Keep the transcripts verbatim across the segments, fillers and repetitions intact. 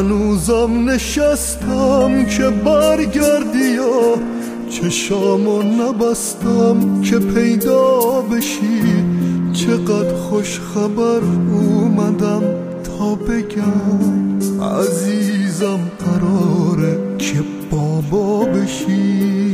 هنوزم نشستم که برگردی یا چشامو نبستم که پیدا بشی. چقدر خوش خبر اومدم تا بگم عزیزم قراره که بابا بشی.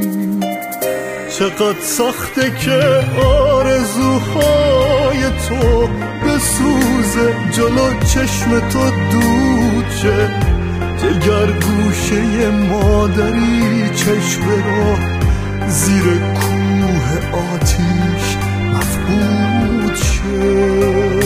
چقدر سخته که آرزوهای تو بسوزه جلو چشم تو دود شه. دگر گوشه مادری چشم را زیر کوه آتیش مفقود شه.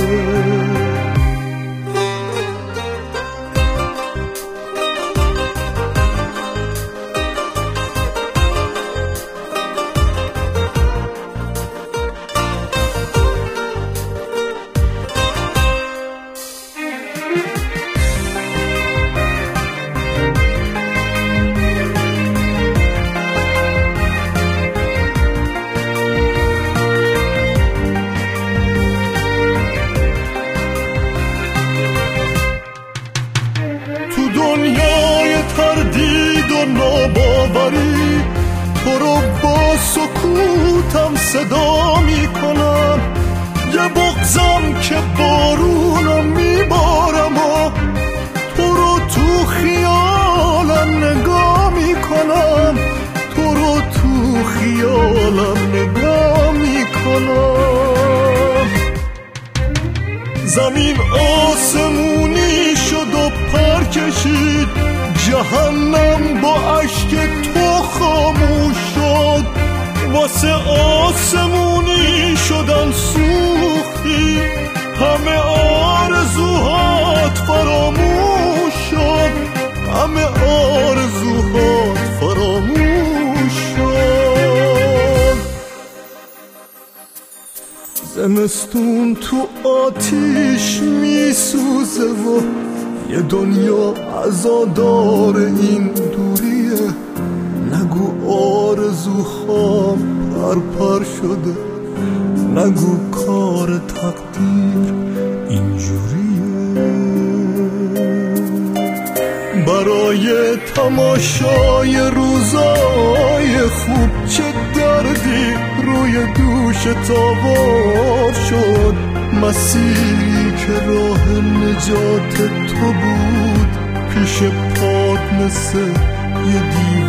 دنیای تردید و ناباوری تو رو با سکوتم صدا می کنم. یه بغضم که بارونو میبارم و تو رو تو خیالم نگاه می کنم. تو رو تو خیالم نگاه می کنم. زمین آسمونی شد و پر کشید، جهنم با اشک تو خاموش شد. واسه آسمونی شدن سوختی، همه آرزوهات فراموش شد. همه آرزوهات فراموش شد. زمستون تو آتیش می سوزه و یه دنیا عزادار این دوریه. نگو آرزوهام پرپر شده، نگو کار تقدیر اینجوریه. برای تماشای روزای خوب چه دردی روی دوش تاوار شد. مسیری که راه نجات تو بود پیش پات مثل یه دیوار